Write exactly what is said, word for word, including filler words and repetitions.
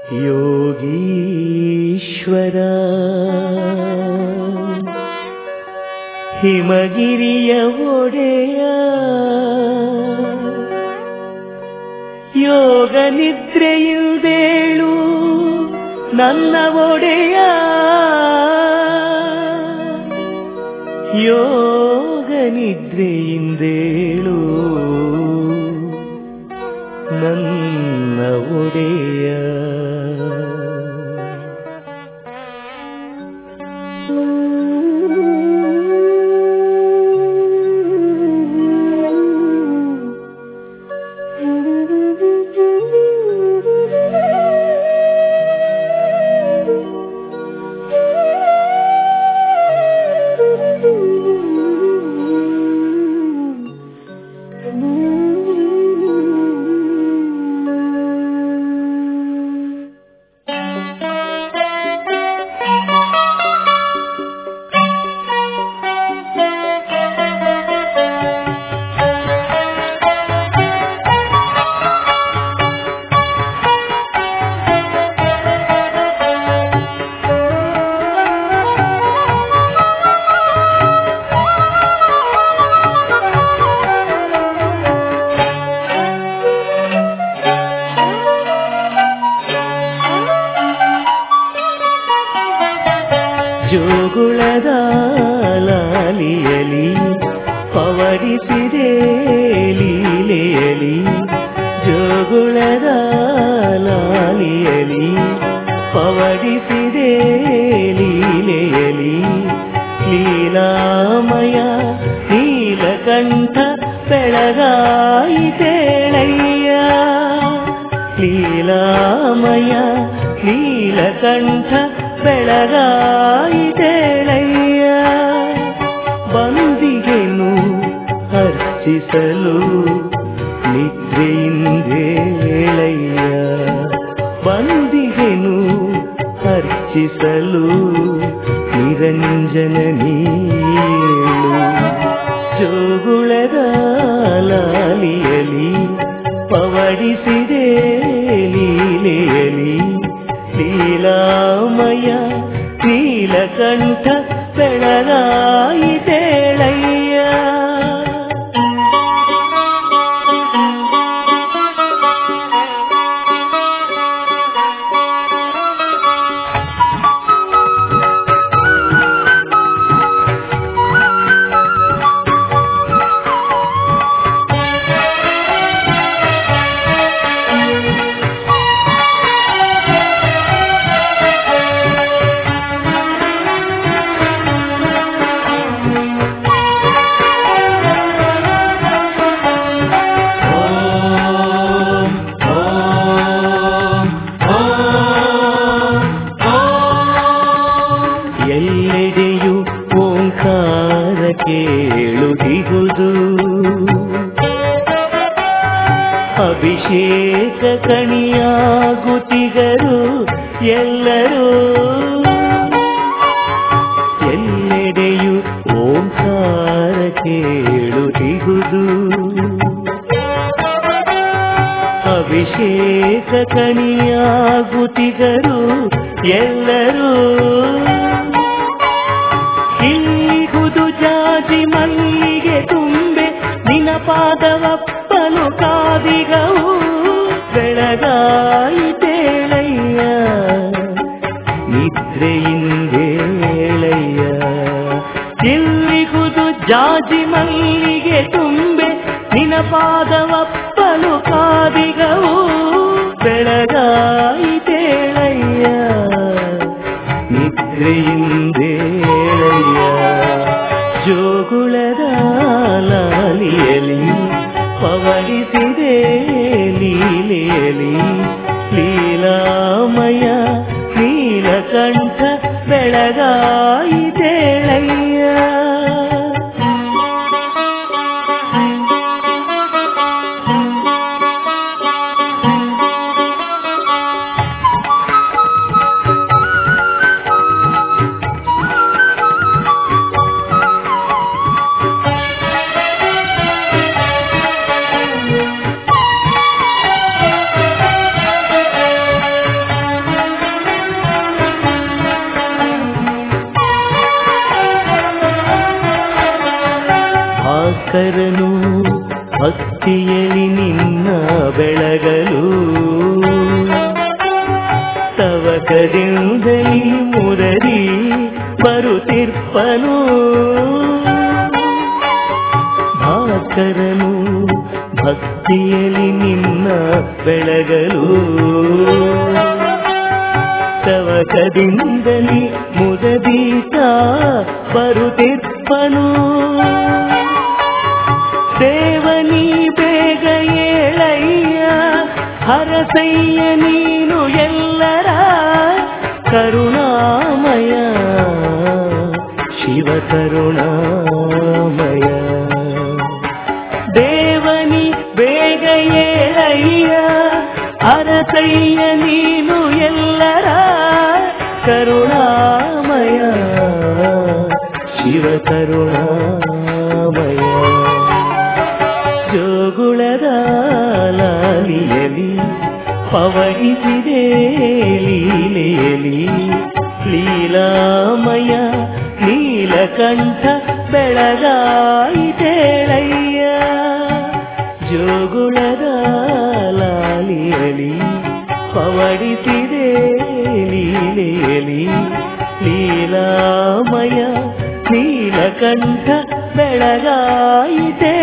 ಯೋಗೀಶ್ವರ ಹಿಮಗಿರಿಯ ಒಡೆಯ ಯೋಗ ನಿದ್ರೆಯಿಲ್ದೇಳು ನನ್ನ ಒಡೆಯ ಯೋಗ ನಿದ್ರೆಯಿಂದೇಳು ನನ್ನ ಒಡೆಯ. ಜೋಗುಳದ ಲಾಲಿಯಲಿ ಪವಡಿಸಿದೆ ಲೀಲೆಯಲಿ, ಜೋಗುಳದ ಲಾಲಿಯಲಿ ಪವಡಿಸಿದೆ ಲೀಲೆಯಲಿ, ಲೀಲಾಮಯ ನೀಲಕಂಠ ಬೆಳಗಾಯಿತೇಳಯ್ಯ, ಲೀಲಾಮಯ ನೀಲಕಂಠ ಬೆಳಗಾಯಿತೇಳಯ್ಯ, ಬಂದಿಗೆನು ಅರ್ಚಿಸಲು ನಿದ್ರೆಯಿಂದೇಳಯ್ಯ, ಬಂದಿಗೆನು ಅರ್ಚಿಸಲು ನಿರಂಜನ ನೀಳು, ಜೋಗುಳದ ಲಾಲಿಯಲಿ ಪವಡಿಸಿದೆ ಲೀಲೆಯಲಿ, ಲೀಲಾಮಯ ನೀಲಕಂಠ ಬೆಳಗಾಯಿತೇಳಯ್ಯ. ಎಲ್ಲೆಡೆಯು ಓಂಕಾರ ಕೇಳುತ್ತಿಹುದು, ಅಭಿಷೇಕ ಕಣಿಯಾಗುತ್ತಿಗರು ಎಲ್ಲರೂ, ಎಲ್ಲೆಡೆಯು ಓಂಕಾರ ಕೇಳುತ್ತಿಹುದು, ಅಭಿಷೇಕ ಕಣಿಯಾಗುತ್ತಿಗರು ಎಲ್ಲರೂ, ಇಲ್ಲಿಗುದು ಜಾಜಿ ಮಲ್ಲಿಗೆ ತುಂಬೆ ನಿನ ಪಾದವಪ್ಪನು ಕಾದಿಗವು ಬೆಳಗಾಯಿತೇಳಯ್ಯ, ನಿದ್ರೆಯಿಂದೇಳಯ್ಯ, ಇಲ್ಲಿಗುದು ಜಾಜಿ ಮಲ್ಲಿಗೆ ತುಂಬೆ ನಿನ ಪಾದವಪ್ಪನು ಕಾದಿಗವು ಬೆಳಗಾಯಿತೇಳಯ್ಯ, ನಿದ್ರೆಯಿಂದೇಳಯ್ಯ, ಜೋಗುಳದ ಲಾಲಿಯಲಿ ಪವಡಿಸಿದೆ ಲೀಲೆಯಲಿ, ಲೀಲಾಮಯ ನೀಲಕಂಠ ಬೆಳಗಾಯಿತೇಳಯ್ಯ. ಭಾಸ್ಕರನು ಭಕ್ತಿಯಲಿ ನಿನ್ನ ಬೆಳಗಲು ತವಕದಿಂದಲಿ ಮುರರಿ ಬರುತ್ತಿರ್ಪನು ಭಾಸ್ಕರನು ಭಕ್ತಿಯಲಿ ನಿನ್ನ ಬೆಳಗಲು ತವಕದಿಂದಲಿ ಮುದದೀತ ಬರುತ್ತಿರ್ಪನು ದೇವನಿ ಬೇಗ ಏಳಯ್ಯ ಹರಸಯ್ಯ ನೀನು ಎಲ್ಲರ ಕರುಣಾಮಯ ಶಿವ ಕರುಣಾಮಯ ದೇವನಿ ಬೇಗ ಏಳಯ್ಯ ಹರಸಯ್ಯ ನೀನು ಎಲ್ಲರ ಕರುಣಾಮಯ ಶಿವ ಕರುಣಾಮಯ ಜೋಗುಳದ ಲಾಲಿಯಲಿ ಪವಡಿಸಿದೆ ಲೀಲೆಯಲಿ ಲೀಲಾಮಯ ನೀಲಕಂಠ ಬೆಳಗಾಯಿತೇಳಯ್ಯ ಜೋಗುಳದ ಲಾಲಿಯಲಿ ಪವಡಿಸಿದೆ ಲೀಲೆಯಲಿ ಲೀಲಾಮಯ ನೀಲಕಂಠ ಬೆಳಗಾಯಿತೇ